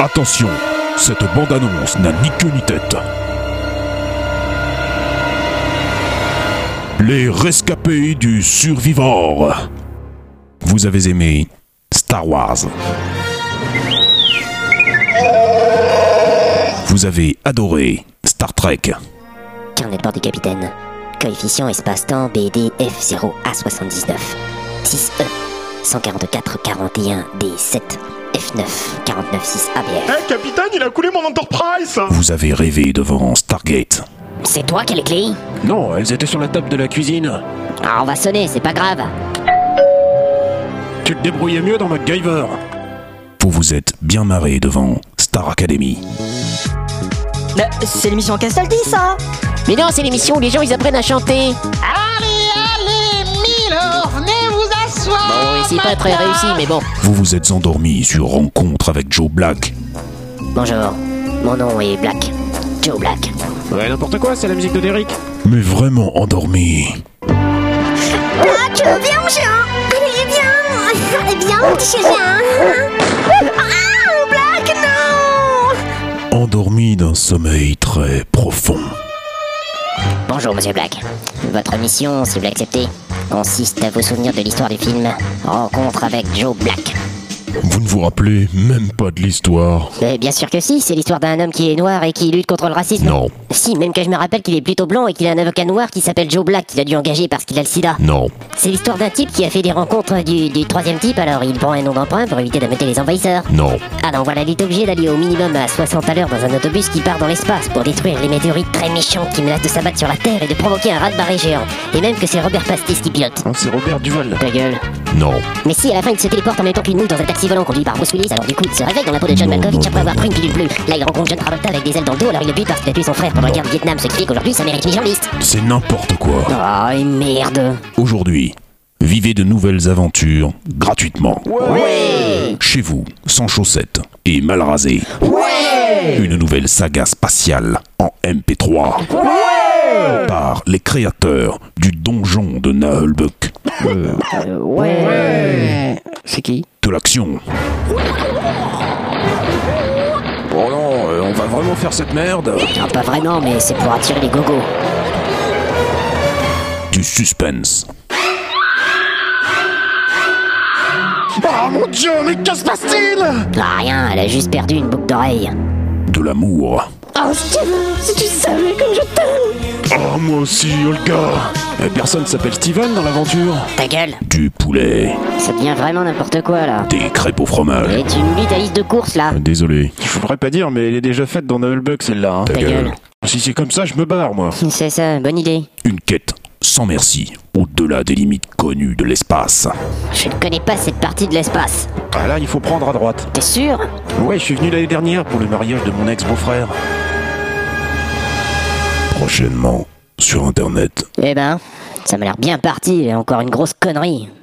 Attention, cette bande-annonce n'a ni queue ni tête. Les rescapés du Survivor. Vous avez aimé Star Wars. Vous avez adoré Star Trek. Carnet de bord du capitaine. Coefficient espace-temps BDF0A79. 6E. 144 41 D7 F9 49 6 ABF. Hey capitaine, il a coulé mon Enterprise. Vous avez rêvé devant Stargate. C'est toi qui as les clés? Non, elles étaient sur la table de la cuisine. Ah, on va sonner, c'est pas grave. Tu te débrouillais mieux dans MacGyver. Vous vous êtes bien marré devant Star Academy. Bah, c'est l'émission Castaldi, ça. Mais non, c'est l'émission où les gens ils apprennent à chanter. Allez, Milo, venez vous asseoir. Bon, c'est pas très réussi, mais bon. Vous vous êtes endormi sur Rencontre avec Joe Black. Bonjour, mon nom est Black. Joe Black. Ouais, n'importe quoi, c'est la musique de Derrick. Mais vraiment endormi. Black, viens mon chien. Viens mon petit chien. Ah, Black, non. Endormi d'un sommeil très profond. Bonjour Monsieur Black. Votre mission, si vous l'acceptez, consiste à vous souvenir de l'histoire du film Rencontre avec Joe Black. Vous ne vous rappelez même pas de l'histoire? Bien sûr que si, c'est l'histoire d'un homme qui est noir et qui lutte contre le racisme. Non. Si, même que je me rappelle qu'il est plutôt blanc et qu'il a un avocat noir qui s'appelle Joe Black, qu'il a dû engager parce qu'il a le sida. Non. C'est l'histoire d'un type qui a fait des rencontres du troisième type, alors il prend un nom d'emprunt pour éviter d'embêter les envahisseurs. Non. Ah non, voilà, il est obligé d'aller au minimum à 60 à l'heure dans un autobus qui part dans l'espace pour détruire les météorites très méchants qui menacent de s'abattre sur la Terre et de provoquer un raz-de-marée géant. Et même que c'est Robert Pastis qui pilote. Oh, c'est Robert Duval. Ta gueule. Non. Mais si, à la fin, il se téléporte en même temps qu'une mouche dans un taxi volant conduit par Bruce Willis, alors du coup, il se réveille dans la peau de John Non, Malkovich non, après avoir non, pris une pilule bleue. Là, il rencontre John Travolta avec des ailes dans le dos, alors il le bute parce qu'il a tué son frère pendant la guerre du Vietnam, ce qui fait qu'aujourd'hui, ça mérite une liste. C'est n'importe quoi. Oh, et merde. Aujourd'hui, vivez de nouvelles aventures gratuitement. Ouais. Chez vous, sans chaussettes et mal rasé. Ouais. Une nouvelle saga spatiale en MP3. Ouais. Par les créateurs du donjon de Naheulbeuk. Ouais. C'est qui? De l'action. Oh non, on va vraiment faire cette merde? Non, pas vraiment, mais c'est pour attirer les gogos. Du suspense. Oh mon dieu, mais que se passe-t-il? Ah, rien, elle a juste perdu une boucle d'oreille. De l'amour. Oh Steven, si tu savais comme je t'aime. Oh moi aussi, Olga. Personne s'appelle Steven dans l'aventure. Ta gueule. Du poulet. Ça devient vraiment n'importe quoi, là. Des crêpes au fromage. Et tu me lis ta liste de courses, là. Désolé. Je voudrais pas dire, mais elle est déjà faite dans Naheulbeuk, celle-là. Hein. Ta gueule. Si c'est comme ça, je me barre, moi. C'est ça, bonne idée. Une quête sans merci, au-delà des limites connues de l'espace. Je ne connais pas cette partie de l'espace. Ah là, il faut prendre à droite. T'es sûr? Ouais, je suis venu l'année dernière pour le mariage de mon ex-beau-frère. Prochainement, sur Internet. Eh ben, ça m'a l'air bien parti, et encore une grosse connerie.